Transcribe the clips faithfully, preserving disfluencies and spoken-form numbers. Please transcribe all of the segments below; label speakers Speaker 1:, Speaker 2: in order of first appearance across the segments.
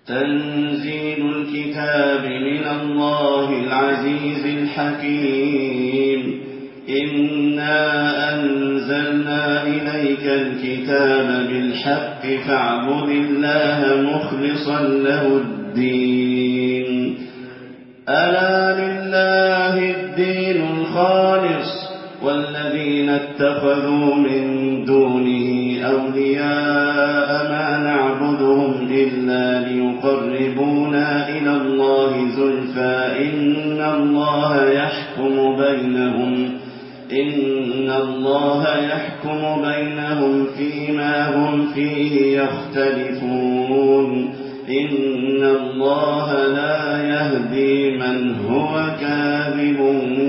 Speaker 1: تنزيل الكتاب من الله العزيز الحكيم. إنا أنزلنا إليك الكتاب بالحق فاعبد الله مخلصا له الدين. ألا لله الدين الخالص والذين اتخذوا من دونه أولياء ما نعبدهم إلا ليقربونا إلى الله زلفى إن الله يحكم بينهم إن الله يحكم بينهم فيما هم فيه يختلفون. إن الله لا يهدي من هو كاذب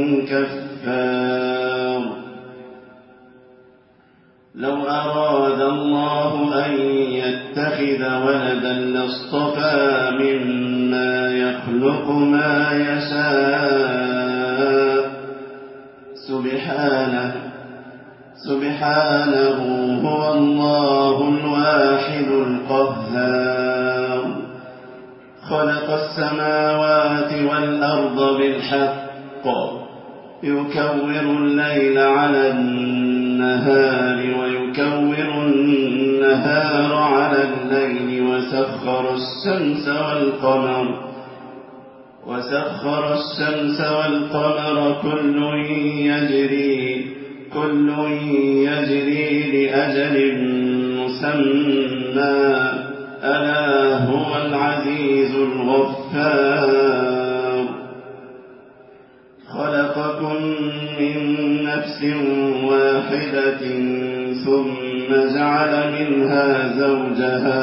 Speaker 1: كفار. لو أراد الله أن يتخذ ولدا لاصطفى مما يخلق ما يشاء سبحانه سبحانه هو الله الواحد القهار. خلق السماوات والأرض بالحق يكور الليل على النهار ويكور النهار على الليل وسخر الشمس والقمر وسخر الشمس والقمر كل يجري كل يجري لأجل مسمى ألا هو العزيز الغفار. خلقكم من نفس واحدة ثم جعل منها زوجها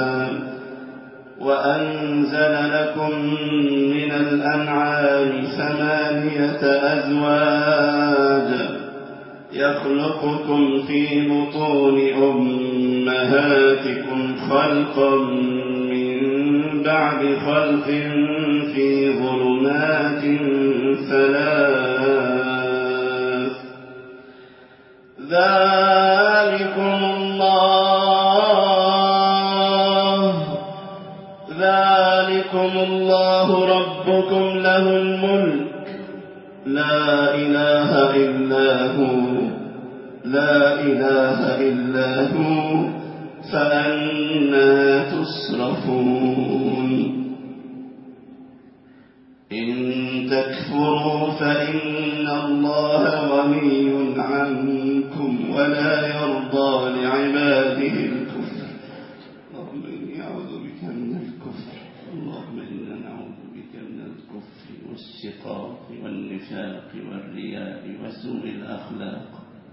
Speaker 1: وأنزل لكم من الأنعام ثمانية أزواج يخلقكم في بطون أمهاتكم خلقا من بعد خلق في ظلمات ثلاث. ذلكم الله ذلكم الله ربكم له الملك لا إله إلا هو لا إله إلا هو فأنى تصرفون. إن تكفروا فإن الله غني عنكم ولا يرضى لعباده الكفر. اللهم إني أعوذ بك من الكفر اللهم إنا نعوذ بك من الكفر والشقاق والنفاق والرياء وسوء الأخلاق.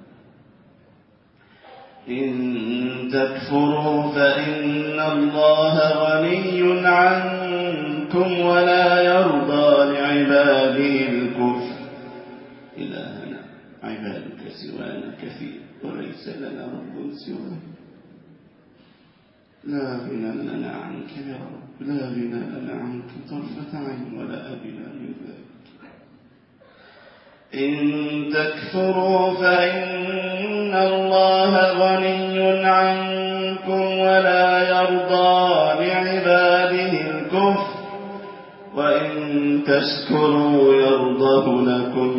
Speaker 1: إن تكفروا فإن الله غني عنكم ولا يرضى لعباده الكفر. إلهنا عبادك سوانا كثير وليس لنا رب سواك. لا غنى لنا عنك يا رب لا غنى لنا عنك طرفة عين ولا أدنى من ذلك. إن تكفروا فإن الله غني عنكم ولا يرضى لعباده الكفر وإن تشكروا يرضه لكم.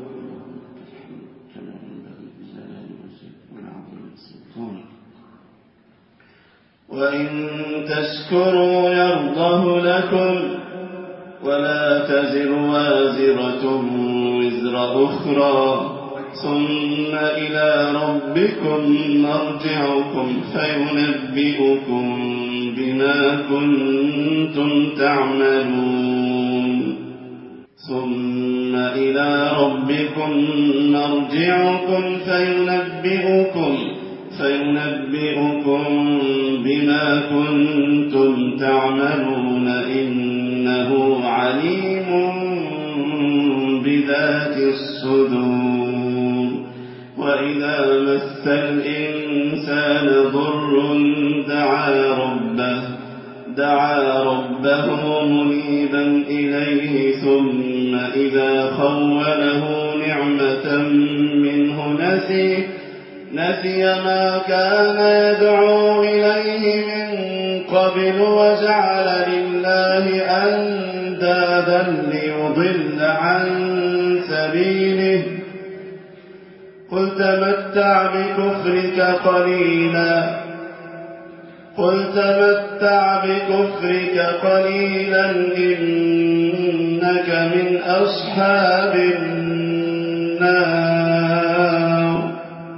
Speaker 1: وإن تشكروا يرضه لكم ولا تزر وازرة وزر أخرى ثم إلى ربكم مرجعكم فينبئكم بما كنتم تعملون. ثم إلى ربكم مرجعكم فينبئكم فينبئكم بما كنتم تعملون إنه عليم بذات الصدور. وإذا مس الإنسان ضر دعا ربه دعا ربه منيبا إليه ثم إذا خوله نعمة منه نسي نسي ما كان يدعو إليه من قبل وجعل لله أندادا ليضل عن سبيله قل تمتع بكفرك قليلا قل تمتع بكفرك قليلا إنك من أصحاب النار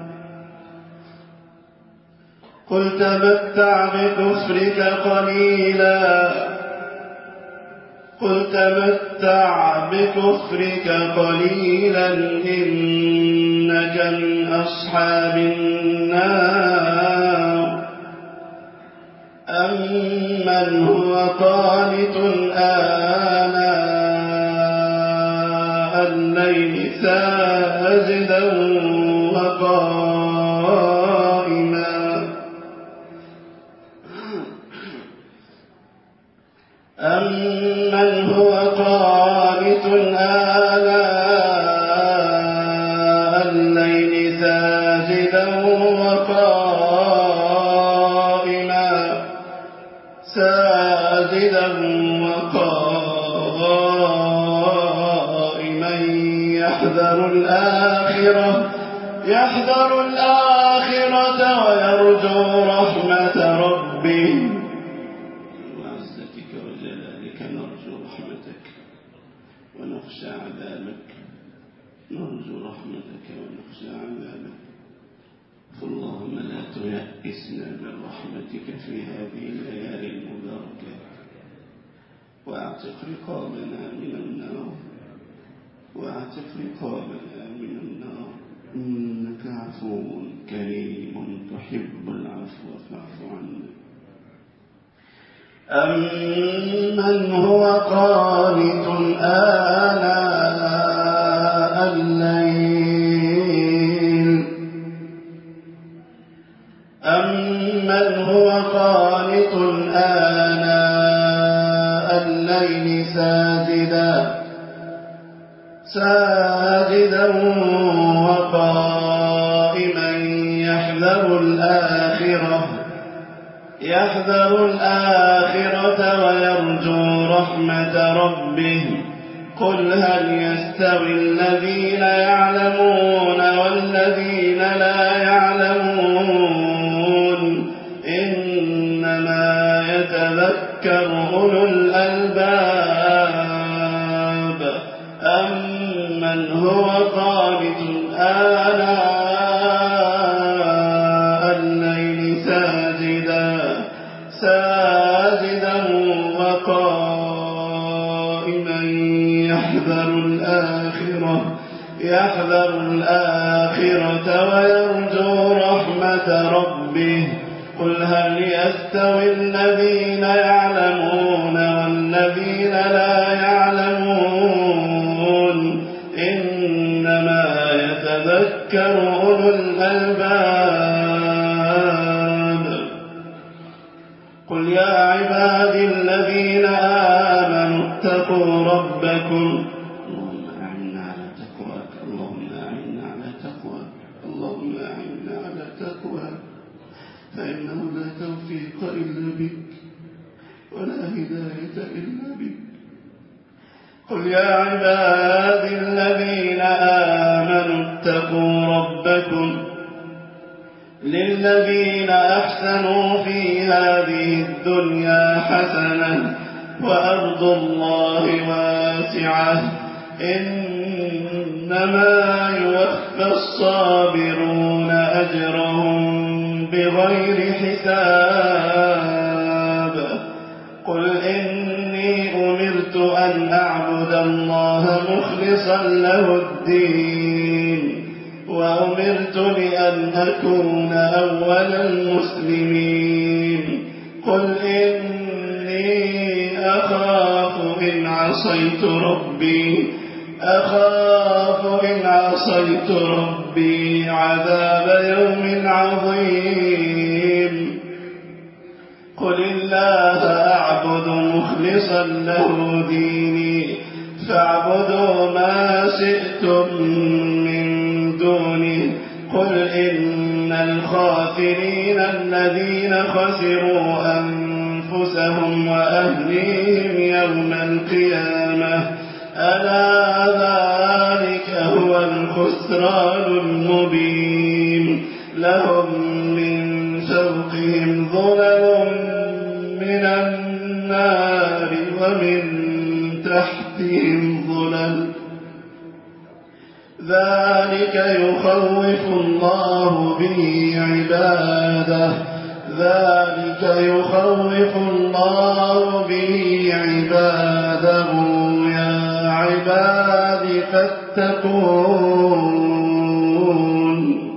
Speaker 1: قل تمتع بكفرك قليلا قل تمتع بكفرك قليلا إنك من أصحاب النار أمن هو قانت آناء الليل ساجدا وقائما أمن هو قانت آناء الليل ساجدا وقائما ساجدا وقائما يحذر الآخرة يحذر الآخرة ويرجو رحمة ربه وعزتك وجلالك نرجو رحمتك ونخشى عذابك نرجو رحمتك ونخشى عذابك فاللهم لا تيأسنا من رحمتك في هذه الليالي المباركة واعتق رقابنا من النار واعتق رقابنا من النار إنك عفو كريم تحب العفو فاعف عنا أمن هو قانت آناء الليل أمن هو قانت آناء الليل ساجدا ساجدا وقائما يحذر الآخرة يحذر الآخرة ويرجو رحمة ربه قل هل يستوي الذين يعلمون والذين لا يعلمون إنما يتذكر أولو الألباب أمن هو قانت آناء الليل ساجدا ساجدا وقائما يحذر الآخرة يحذر الآخرة ويرجو رحمة ربه قل هل يستوي الذين يعلمون والذين لا يعلمون إنما يتذكر أولو الألباب قل يا عبادي الذين آمنوا اتقوا ربكم اللهم أعنا على تقواك اللهم أعنا على تقواك اللهم أعنا على تقواك فإنه لا توفيق إلا بك ولا هداية إلا بك قل يا عبادي الذين آمنوا اتقوا ربكم للذين أحسنوا في هذه الدنيا حسنة وأرض الله واسعة إنما يوفى الصابرون أجرهم بغير حساب قل إني أمرت أن أعبد الله مخلصا له الدين وأمرت لأن أكون أول المسلمين قل إني أخاف إن عصيت ربي أخاف إن عصيت ربي عذاب يوم عظيم قل الله أعبد مخلصا له ديني فاعبدوا ما شئتم من دونه قل إن الخاسرين الذين خسروا أنفسهم أنفسهم وأهليهم يوم القيامة ألا ذلك هو الخسران المبين لهم من فوقهم ظلل من النار ومن تحتهم ظلل ذلك يخوف الله به عباده ذلك يخوف الله به عباده يا عباد فاتقون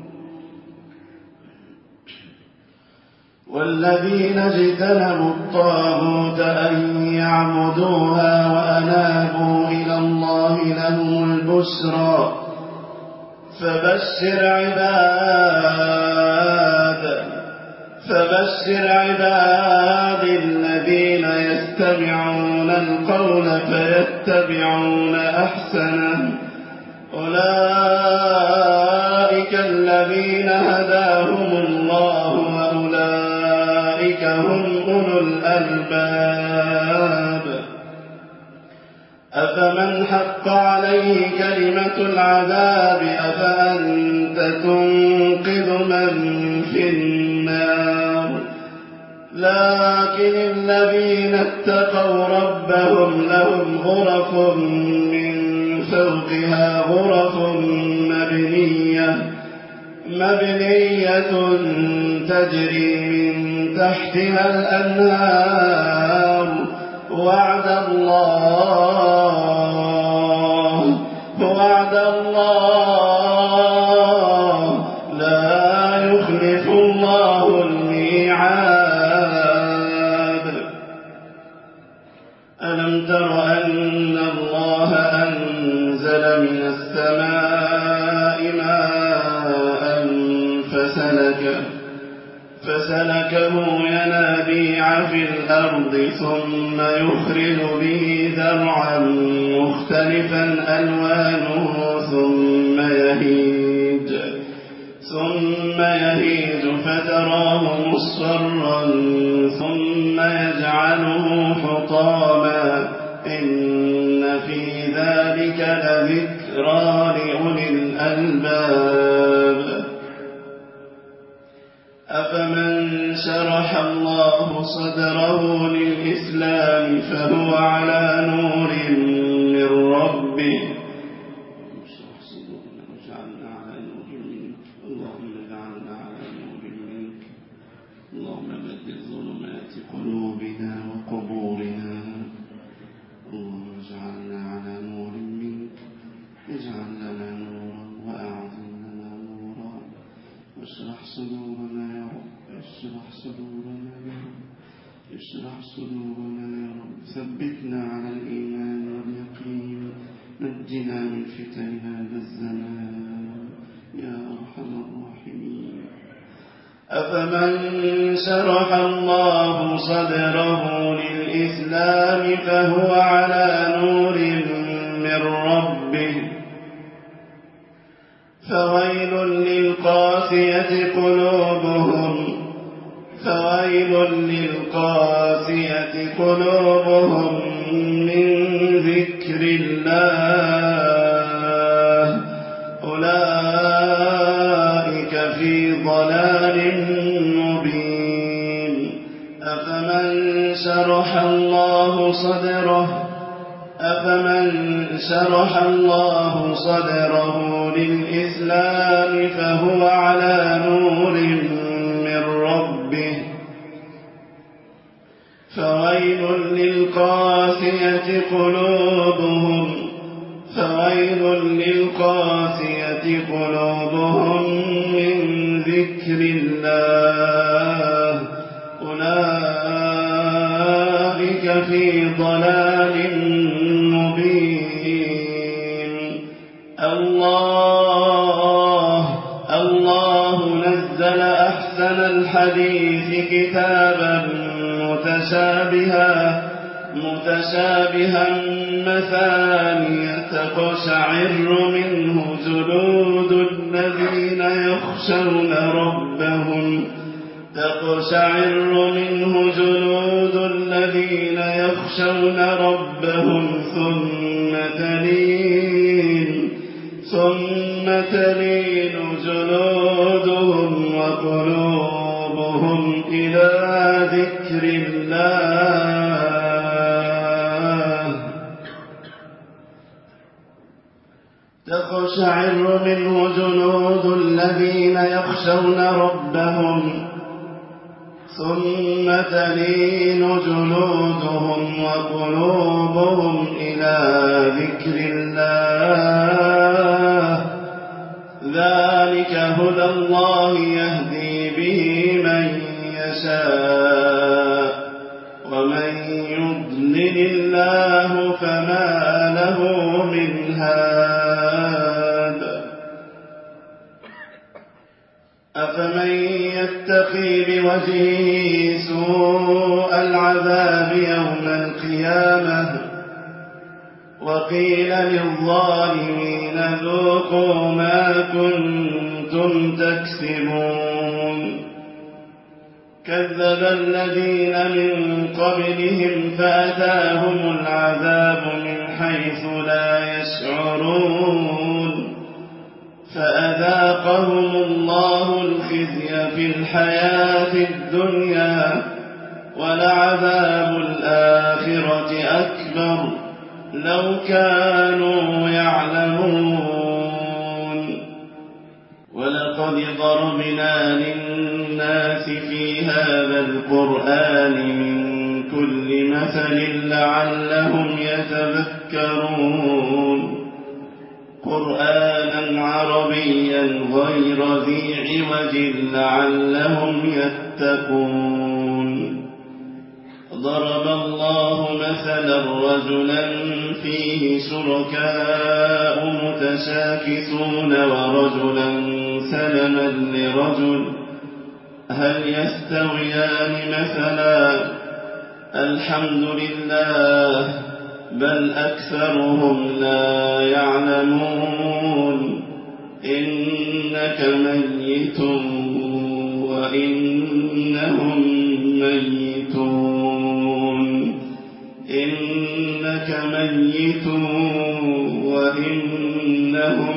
Speaker 1: والذين اجتنبوا الطاغوت أن يعبدوها وأنابوا إلى الله لهم البشرى فبشر عباد فبشر عباد الذين يستمعون القول فيتبعون أحسنه أولئك الذين هداهم الله وأولئك هم أولو الألباب أفمن حق عليه كلمة العذاب أفأنت تنقذ من في النار لكن الذين اتقوا ربهم لهم غرف من فوقها غرف مبنية مبنية تجري من تحتها الأنهار وعد الله وعد الله لا يخلف الله الميعاد ألم تر أن الله أنزل من السماء ماء فسلكه فسلكه ينابيع في الأرض ثم يخرج به زرعا مختلفا ألوانه ثم يهيج ثم يهيج فتراه مصفرا ثم يجعله حطاما إن في ذلك لذكرى لأولي الألباب أفمن شرح الله صدره للإسلام فهو على نور من ربه اللهم اجعلنا على نور منك اللهم بدل ظلمات قلوبنا وقبورنا اللهم اجعلنا على نور منك اجعل لنا نورا وأعظم لنا نورا واشرح صدورنا يا رب اشرح صدورنا يا رب اشرح صدورنا يا رب ثبتنا على الإيمان واليقين نجنا من فتن هذا الزمان يا أرحم الراحمين أفمن شرح الله صدره للإسلام فهو على نور من ربه فويل للقاسية قلوبهم فويل للقاسية قلوبهم من ذكر الله أولئك في ضلال مبين أفمن شرح الله صدره أفمن شرح الله صدره للإسلام فهو على نور من ربه فويل للقاسية قلوبهم فويل للقاسية قلوبهم من ذكر الله أولئك في ضلال مبين الله الله نزل أحسن الحديث كتابا متشابها متشابها مثانية تقشعر منه جلود الذين يخشون ربهم تقشعر منه جلود الذين يخشون ربهم ثم تلين ثم تلين جلودهم وقلوبهم إلى ذكر الله تقشعر منه جلود الذين يخشون ربهم ثم تلين جلودهم وقلوبهم إلى ذكر الله ذلك هدى الله يهدي به من يشاء ومن يضلل الله فما له من هاد أفمن يتقي بوجهه سوء العذاب يوم القيامة وقيل للظالمين ذوقوا ما كنتم تكسبون كذب الذين من قبلهم فأتاهم العذاب من حيث لا يشعرون فأذاقهم الله الخزي في الحياة الدنيا ولعذاب الآخرة أكبر لو كانوا يعلمون ولقد ضربنا للناس في هذا القرآن من كل مثل لعلهم يتذكرون قرآنا عربيا غير ذي عوج لعلهم يتقون ضرب الله مثلا رجلا فيه شركاء متشاكسون ورجلا سلما لرجل هل يستويان مثلا الحمد لله بل أكثرهم لا يعلمون إنك ميت وإنهم ميتون إنك ميت وإنهم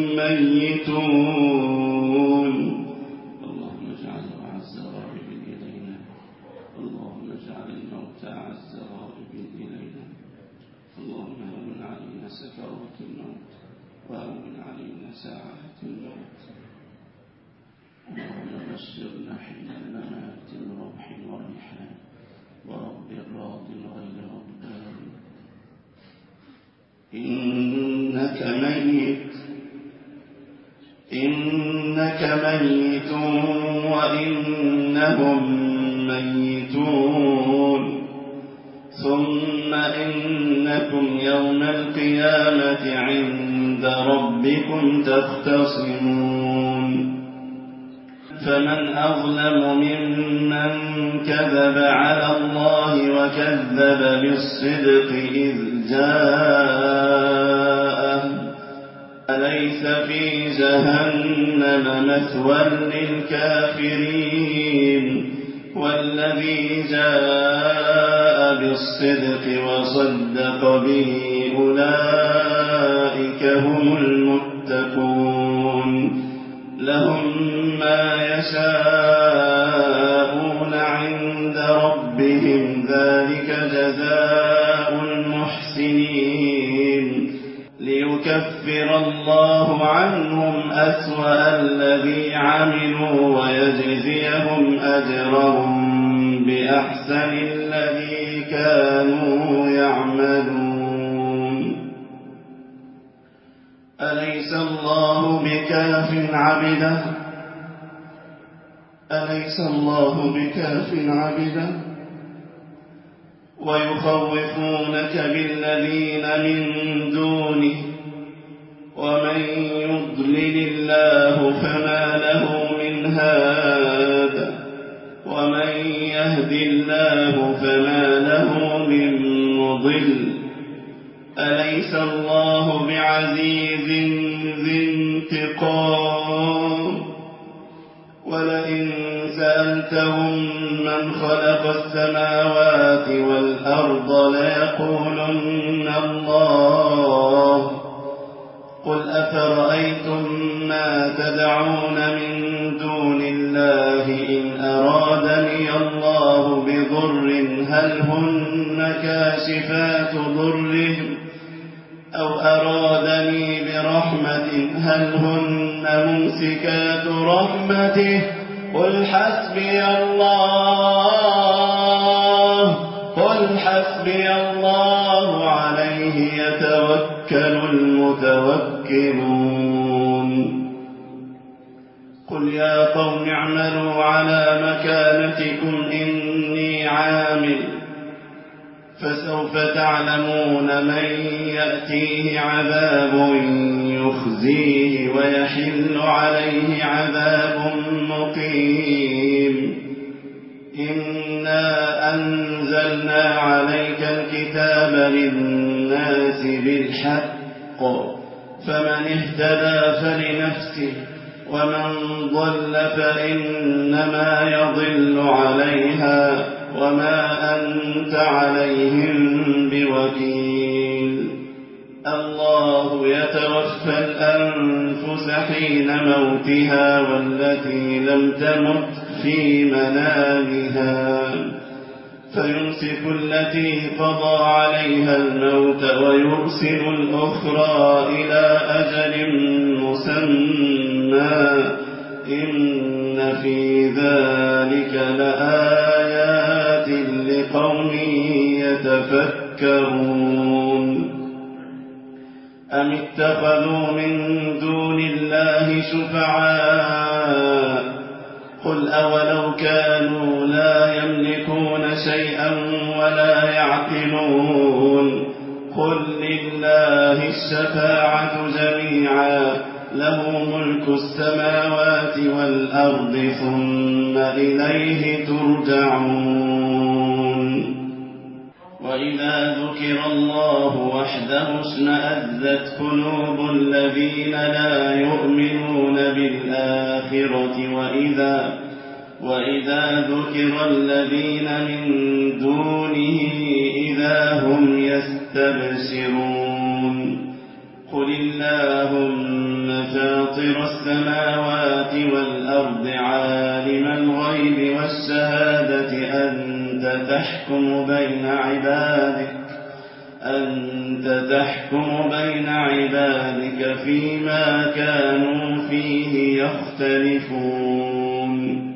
Speaker 1: ميتون اللهم اجعل أعز راغب إلينا اللهم اجعل الموت أعز راغب إلينا اللهم هون علينا سكرات الموت وهون علينا ساعة الموت اللهم بشرنا حين الممات بروح وريحان ورب راض غير غضبان إنك ميت إنك ميت وإنهم ميتون ثم إنكم يوم القيامة عند ربكم تختصمون فمن أظلم ممن كذب على الله وكذب بالصدق إذ جاءه أليس في جهنم مثوى للكافرين والذي جاء بالصدق وصدق به أولئك هم المتقون لهم ما يشاءون عند ربهم ذلك جزاء المحسنين ليكفر الله عنهم أسوأ الذي عملوا ويجزيهم أجرهم بأحسن الذي كانوا يعملون أليس الله بكاف عبده أليس الله بكاف عبده ويخوفونك بالذين من دونه ومن يضلل الله فما له من هاد ومن يهد الله فما له من مضل أليس الله بعزيز ذي انتقام ولئن
Speaker 2: سألتهم من خلق السماوات والأرض ليقولن الله. قل أفرأيتم ما تدعون من دون الله إن أرادني الله بضر هل هن كاشفات ضره أو أرادني برحمة هل هن ممسكات رحمته. قل حسبي الله قل حسبي الله عليه يتوكل المتوكلون. قل يا قوم اعملوا على مكانتكم إني عامل فسوف تعلمون من يأتيه عذاب يخزيه ويحل عليه عذاب مقيم. إنا أنزلنا عليك الكتاب للناس بالحق فمن اهتدى فلنفسه ومن ضل فإنما يضل عليها وما أنت عليهم بوكيل. الله يتوفى الأنفس حين موتها والتي لم تمت في منامها فيمسك التي قضى عليها الموت ويرسل الأخرى إلى أجل مسمى إن في ذلك لآيات لقوم يتفكرون. أم اتخذوا من دون الله شفعاء قل أولو كانوا لا يملكون شيئا ولا يعقلون. قل لله الشفاعة جميعا له ملك السماوات والأرض ثم إليه ترجعون. وإذا ذكر الله وحده اشمأزت قلوب الذين لا يؤمنون بالآخرة وإذا, وإذا ذكر الذين من دونه إذا هم يستبشرون. قل اللهم فاطر السماوات والأرض عالم الغيب والشهادة أنت تحكم بين عبادك أنت تحكم بين عبادك فيما كانوا فيه يختلفون.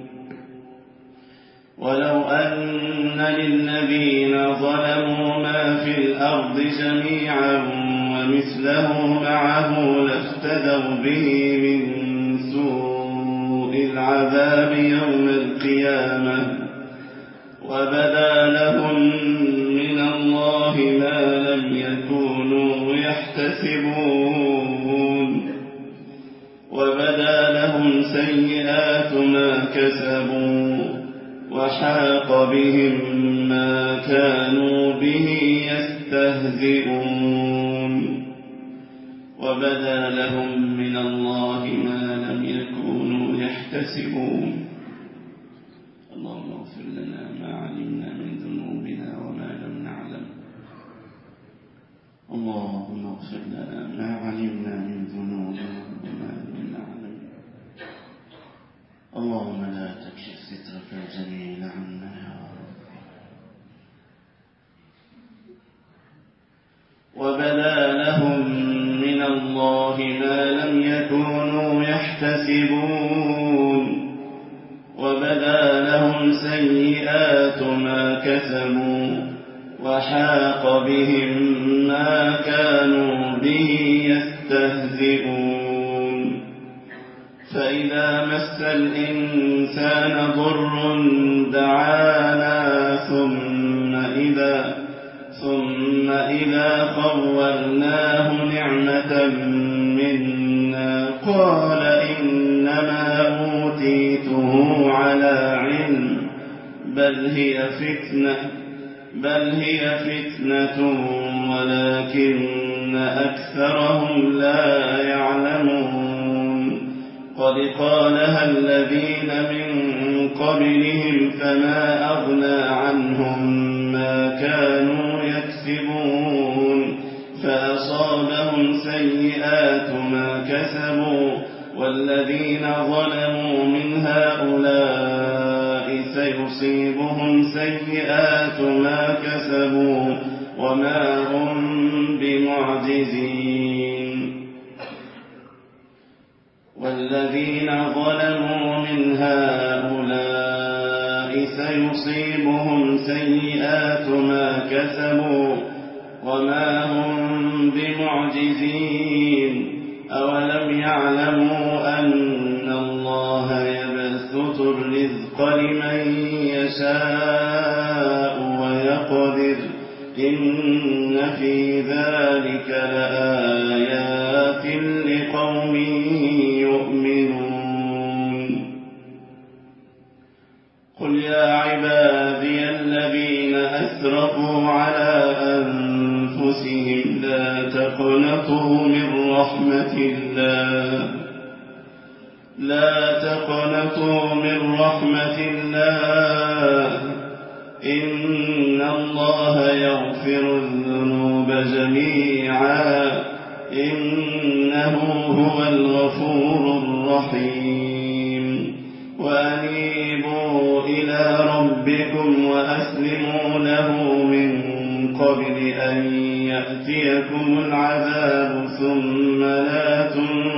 Speaker 2: ولو أن للذين ظلموا ما في الأرض جميعا ومثله معه لافتدوا به من سوء العذاب يوم القيامة وبدا لهم من الله ما لم يكونوا يحتسبون وبدا لهم سيئات ما كسبوا وحاق بهم ما كانوا به يستهزئون وبدا لهم من الله ما لم يكونوا يحتسبون. اللهم اغفر لنا ما علمنا من ذنوبنا وما لم نعلم. اللهم اغفر لنا ما علمنا من ذنوبنا وما لم نعلم. اللهم لا تكشف سترك الجميل عنا يا رب. وبدا لهم من الله ما لم يكونوا يحتسبون وبدا لهم سيئات ما كسبوا وحاق بهم ما كانوا به يستهزئون. فإذا مس الإنسان ضر دعانا ثم إذا ثم إذا خولناه نعمة منا قال إنما أوتيته على علم بل هي فتنة بل هي فتنة ولكن أكثرهم لا يعلمون. قد قالها الذين من قبلهم فما أغنى عنهم ما كانوا يكسبون فأصابهم سيئات ما كسبوا والذين ظلموا من هؤلاء سيصيبهم سيئات ما كسبوا وما هم بمعجزين والذين ظلموا من هؤلاء سيصيبهم سيئات ما كسبوا وما هم بمعجزين أولم يعلموا أن الله يبسط الرزق لمن يشاء ويقدر إن في ذلك لآيات لقوم يؤمنون قل يا عبادي الذين أسرفوا على أنفسهم لا تقنطوا من رحمة الله لا تقنطوا من رحمة الله إن الله يغفر الذنوب جميعا إنه هو الغفور الرحيم وأنيبوا إلى ربكم وأسلموا له من قبل أن يأتيكم العذاب ثم لا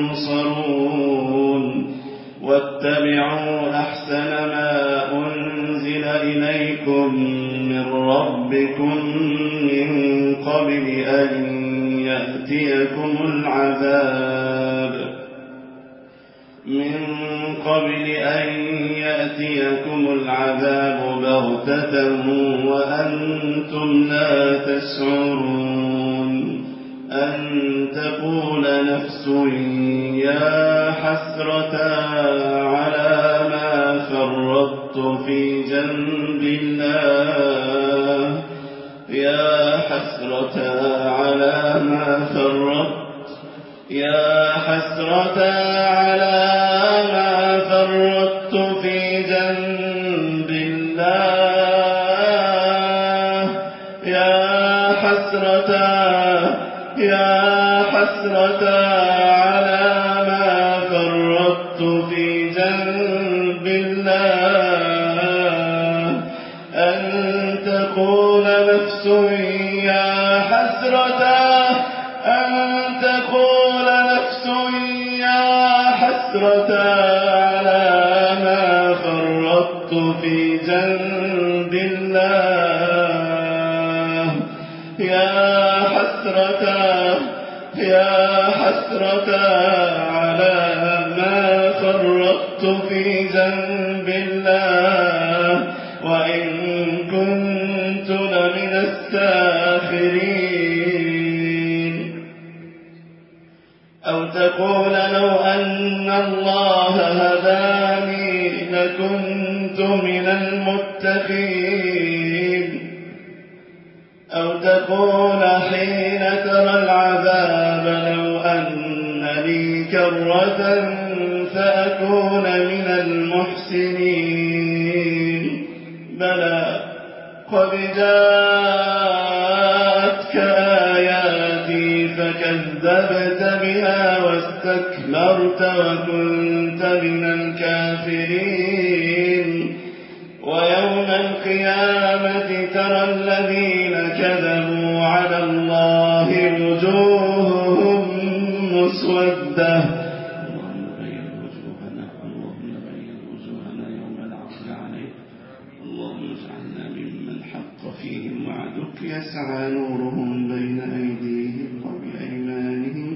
Speaker 2: تنصرون واتبعوا أحسن ما أنزل إليكم من ربكم من قبل أن يأتيكم العذاب من قبل أن يأتيكم العذاب بغتة وأنتم لا تشعرون أن تقول نفس يا حسرة على ما فرطت في جنب الله يا حسرة على ما فرطت يا حسرة على ما فرطت في جنب الله يا حسرة يا حسرة على ما فرطت في جنب الله أن تقول نفس يا حسرة أن تقول نفس يا حسرة على ما فرطت في جنب الله يا حسرة يا حسرة على ما فرطت في جنب الله وإن كنت لمن الساخرين أو تقول لو أن الله هداني لكنت من المتقين أو تقول حين ترى العذاب لو أن لي كرة فأكون من المحسنين بلى قد جاءتك آياتي فكذبت بها واستكبرت وكنت من الكافرين ويوم القيامة ترى الذين كذبوا على الله وجوههم مسودة
Speaker 1: اللهم بيض وجوهنا اللهم بيض وجوهنا يوم العرض عليك اللهم اجعلنا ممن حق فيهم وعدك يسعى نورهم بين أيديهم وبأيمانهم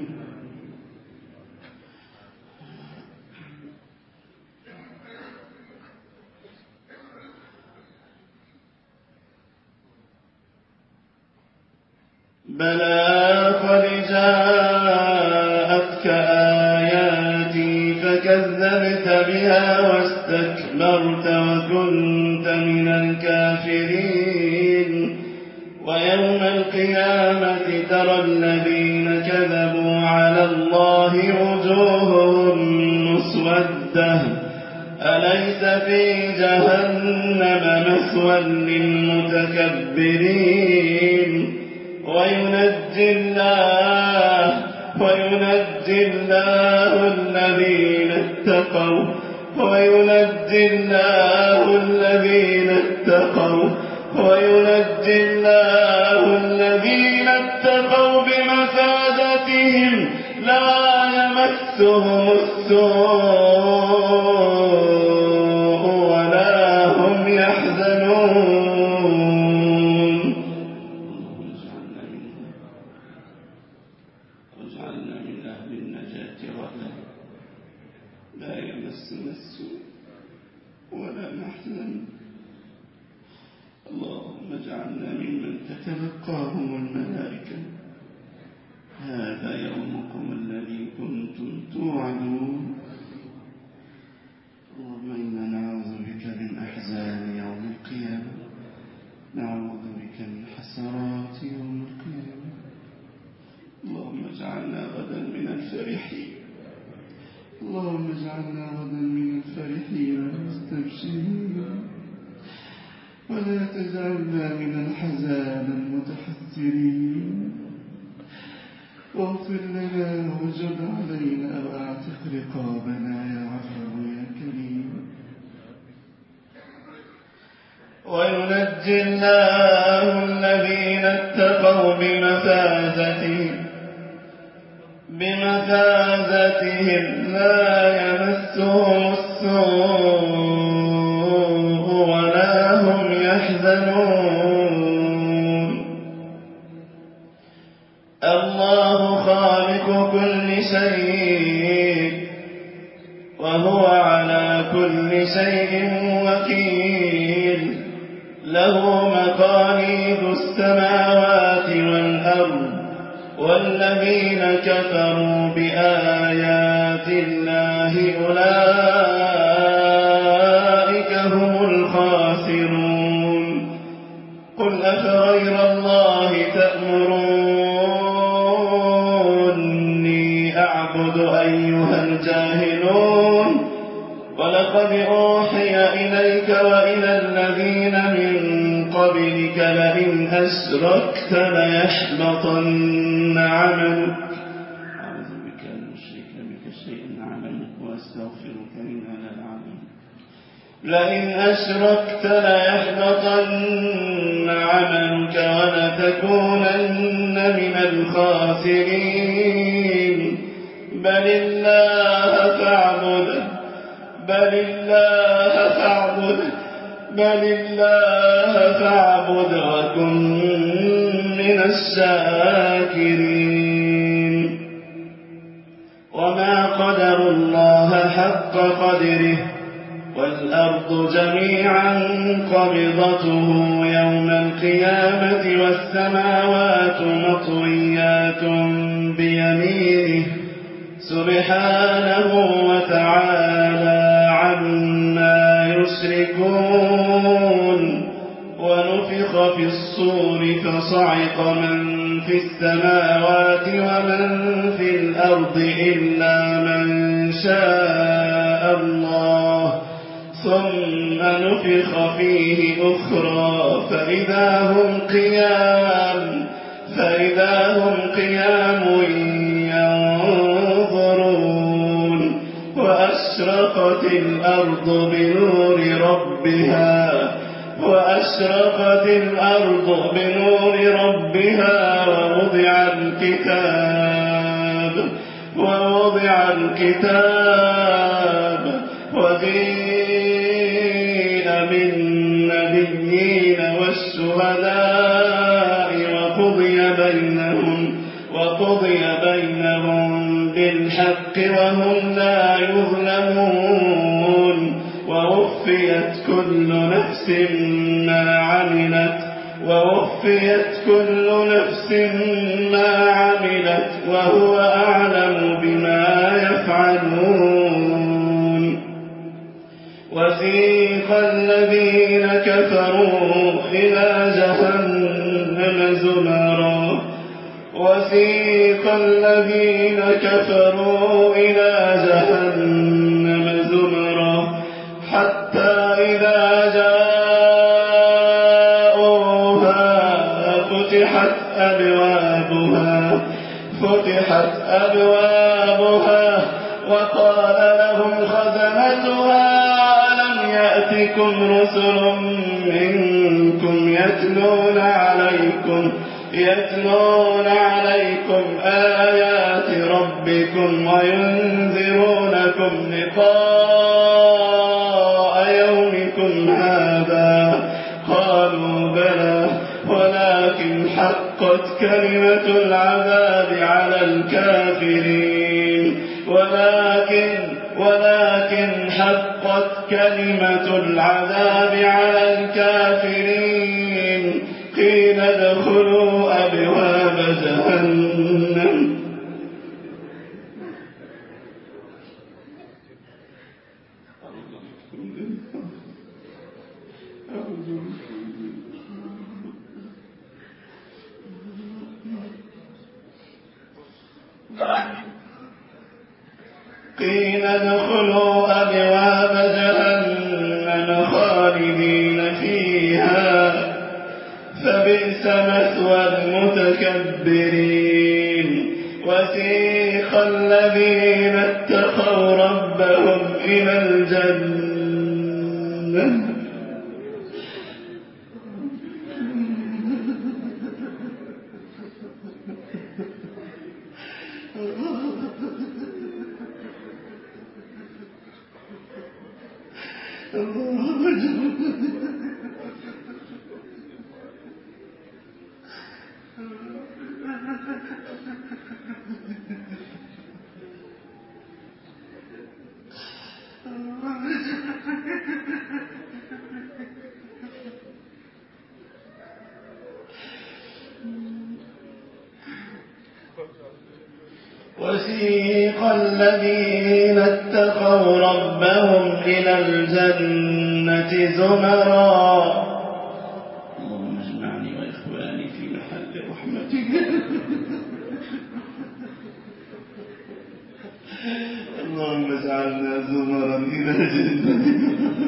Speaker 2: بلى قد جاءتك آياتي فكذبت بها واستكبرت وكنت من الكافرين ويوم القيامة ترى الذين كذبوا على الله وجوههم مسودة أليس في جهنم مثوى للمتكبرين وينجي الله وينجي الله الذين اتقوا وينجي الله الذين اتقوا وينجي الله الذين اتقوا بمفازتهم لا يمسهم السوء ولا هم يحزنون.
Speaker 1: واجعلنا من أهل النجاة غدا لا يمسنا السوء ولا نحزن. اللهم اجعلنا ممن تتلقاهم الملائكة هذا يومكم الذي كنتم توعدون. اللهم إنا نعوذ بك من أحزان يوم القيامة، نعوذ بك من حسرات يوم القيامة. اللهم اجعلنا غدا من الفرحين، اللهم اجعلنا غدا من الفرحين المستبشرين، ولا تجعلنا من الحزان المتحسرين. واغفر لنا وجد علينا واعتق رقابنا يا عفو يا كريم.
Speaker 2: وينجي الله الذين اتقوا بمفازتهم بمفازتهم لا يمسهم السوء ولا هم يحزنون. الله خالق كل شيء وهو على كل شيء وكيل، له مقاليد السماوات والأرض، والذين كفروا بآيات الله أولئك هم الخاسرون. قل أفغير الله تأمروني أعبد أيها الجاهلون؟ ولقد أوحي إليك وإلى الذين من قبلك لئن أشركت ليحبطن عملك.
Speaker 1: أعوذ بك أن أشرك بك شيئا أعلمه وأستغفرك مما لا أعلم.
Speaker 2: لئن أشركت ليحبطن عملك ولتكونن من الخاسرين. بل الله فاعبد بل الله فاعبد بل الله فاعبد وكن من الشاكرين. وما قدر الله حق قدره والأرض جميعا قبضته يوم القيامة والسماوات مطويات بيمينه سبحانه وتعالى عما يشركون. ونفخ في الصور فصعق من في السماوات ومن في الأرض إلا من شاء الله، ثم نفخ فيه أخرى فإذا هم قيام فإذا هم قيام ينظرون. وأشرقت الأرض بنور ربها وأشرقت الأرض بنور ربها ووضع الكتاب ووضع الكتاب وجيء بالنبيين والشهداء وقضي بينهم وقضي بينهم بالحق وهم لا يظلمون. ووفيت كل نفس ما عملت ووفيت كل نفس ما عملت وهو أعلم بما يفعلون. وسيق الذين كفروا إلى جهنم زمرا وسيق الذين كفروا إلى جهنم زمرا
Speaker 1: حتى إذا جاءوها فتحت أبوابها فتحت أبوابها وقال لهم خزنتها ألم يأتكم رسل منكم يتلون عليكم يتلون عليكم آيات ربكم وينذرونكم لقاء يومكم هذا قالوا بلى ولكن حقت كلمة العذاب على الكافرين ولكن ولكن حقت كلمة العذاب على الكافرين قيل ادخلوا أبواب جهنم قيل ادخلوا أبواب جهنم خالدين فيها فبئس مثوى المتكبرين وسيق الذين اتقوا ربهم إلى الجنة وسيق الذين اتقوا ربهم إلى الجنة زمرا اللهم اجمعني وإخواني في محل رحمتك اللهم اجعلنا زمرا إلى جنتك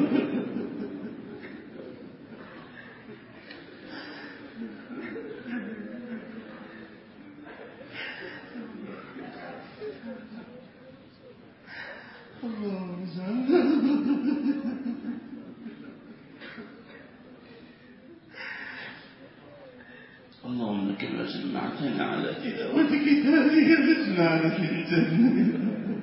Speaker 1: اللهم كما جمعتنا على تلاوة كتابك اجمعنا في الجنة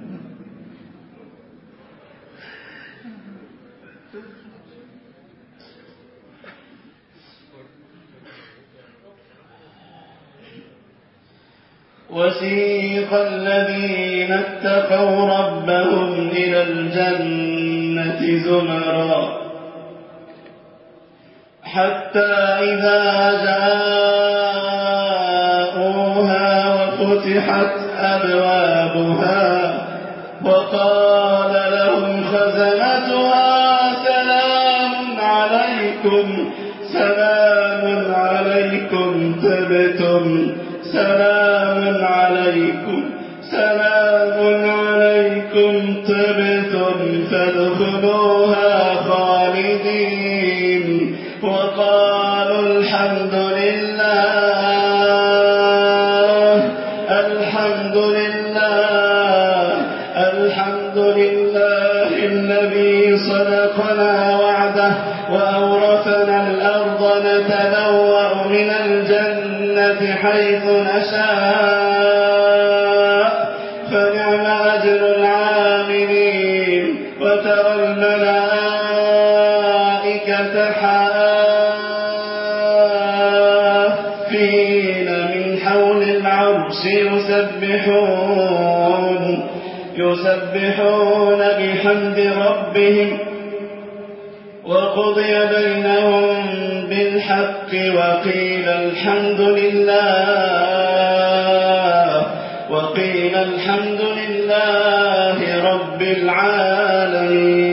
Speaker 1: وسيق الذين اتقوا ربهم إلى الجنة زمرا حتى إذا جاءوها وفتحت أبوابها وقال لهم خزنتها سلام عليكم سلام عليكم طبتم سلام عليكم سلام عليكم طبتم فادخلوها خالدين وقالوا الحمد لله الحمد لله الحمد لله الذي صدقنا وعده وأورثنا الأرض نتبوأ من الجنة حيث نشاء فنعم أجر العاملين وترى الملائكة حافين من حول العرش يسبحون يسبحون بحمد ربهم وقضي بينهم بالحق وقيل الحمد لله وقيل الحمد لله رب العالمين